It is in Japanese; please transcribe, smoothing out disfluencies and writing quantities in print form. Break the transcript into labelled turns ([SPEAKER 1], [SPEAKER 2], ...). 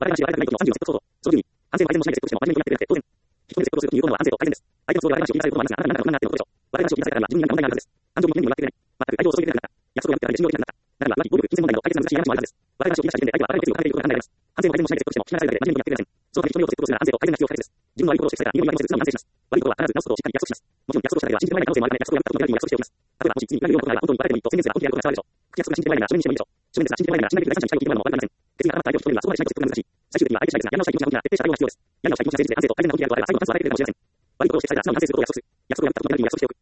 [SPEAKER 1] 我々が我々がの30のセットソード、その順に、反省は相手のしないセットとしても真面目にやってくれて当然、人にセットをするということは安定と大変です。相手の都合で我々を言いなさいこともありますが、あなたが何がっていることでしょう。我々が言いなさいからには自分に何か問題があるはずです。感情も夢にもなってくれない。全く相手をそういうできなかった。約束を破って相手信用できなかった。ならば、浮気、暴力、金銭問題の解決が難しい話もあるはずです。我々が言いなさい時点で相手はあらゆる決意を考えていることが考えられます。反省も相手もしないセットとしても、聞きなさいだけで真面目にやってくれません。そのため人によってセットをするなら安定と改善が必要不可欠です。自分の悪いことをしてくれたら、身を言い訳をせず、素直に反省します。悪いことは必ず直すことをしっかり約束します。もちろん約束をしただけでは信じてもらえない可能性もあるため、約束を破ったことも約束しておきます。例えば、もし次に裏切るようなことがあれば、本当にバレてもいいと宣言すれば本当にやることが伝わるでしょう。口約束が信じてもらえないなら書面にしてもいいでしょう。書面ですが信じてもらえないなら信頼できる第三者に頼ることも悪くありません。決意が固まった相手を一人にはそこまでしないと説得が難しい。最終的には相手次第ですが、やり直したい気持ちが大きな徹底した対応が必要です。やり直したい気持ちが誠実で安定と改善なことであれば、最後のチャンスを与えてくれるかもしれません。悪いことをしてきたら素直に反省することを約束する。約束を破ったこともやると約束しておく。